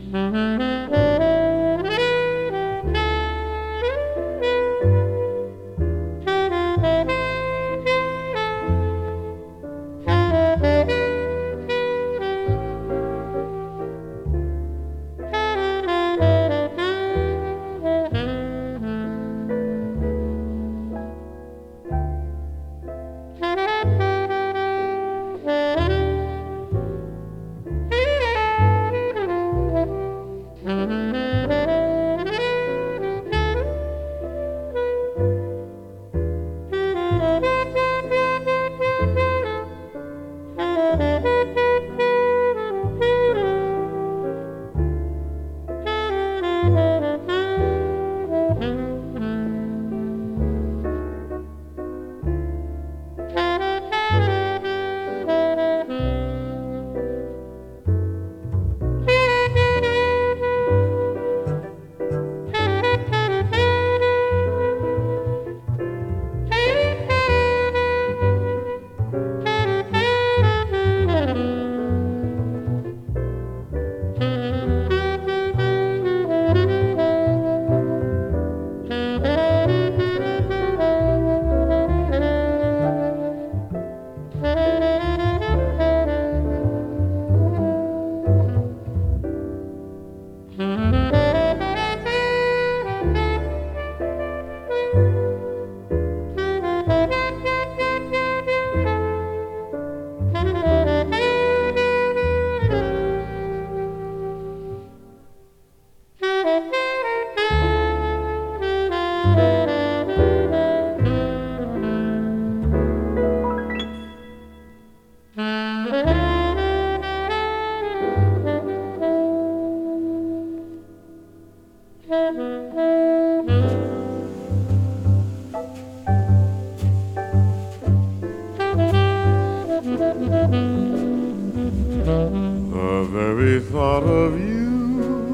The very thought of you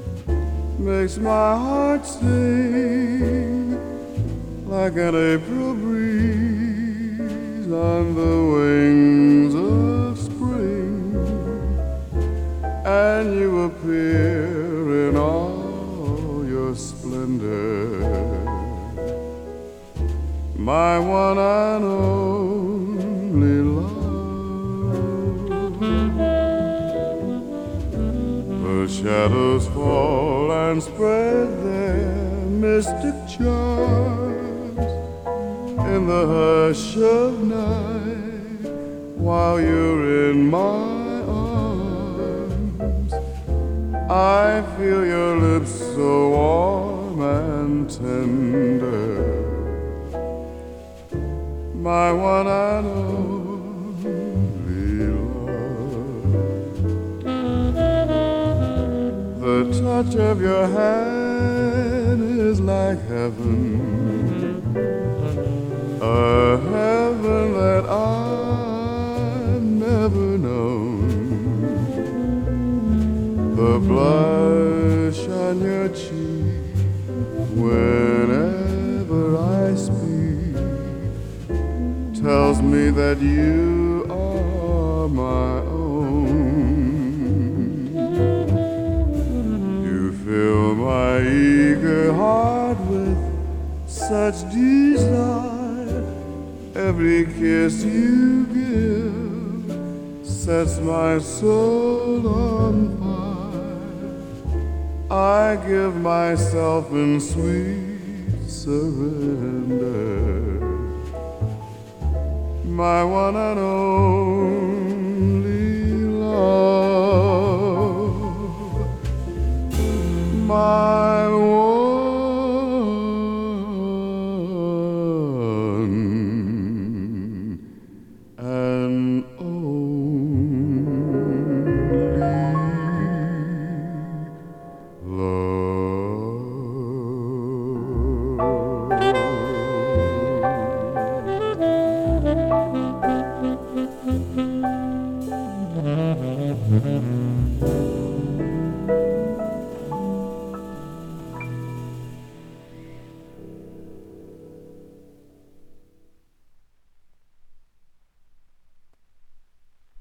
makes my heart sing like an April breeze on the wings of spring, and you appear in all your splendor, my one and only love. The shadows fall and spread their mystic charms in the hush of night while you're in my arms. I feel your lips so warm and tender, my one and only love. The touch of your hand is like heaven, a heaven that I've never known. The blush on your cheek whenever I speak tells me that you are my own. You fill my eager heart with such desire. Every kiss you give sets my soul on fire. I give myself in sweet surrender, my one and only